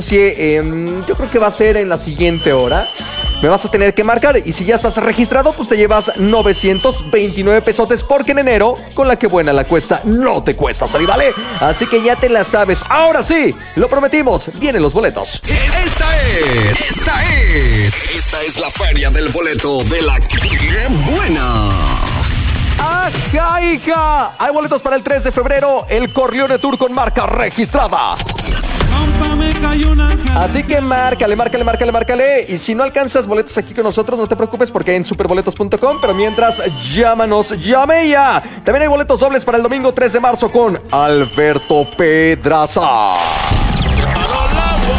yo creo que va a ser en la siguiente hora. Me vas a tener que marcar y si ya estás registrado, pues te llevas 929 pesotes porque en enero, con la que buena la cuesta, no te cuesta salir, ¿vale? Así que ya te la sabes. Ahora sí, lo prometimos, vienen los boletos. Esta es la feria del boleto de la ¡Qué buena! ¡Ajá, hija! Hay boletos para el 3 de febrero, el Corleone Tour con marca registrada. Así que márcale. Y si no alcanzas boletos aquí con nosotros, no te preocupes porque hay en superboletos.com. Pero mientras, llámanos, llame ya. También hay boletos dobles para el domingo 3 de marzo con Alberto Pedraza.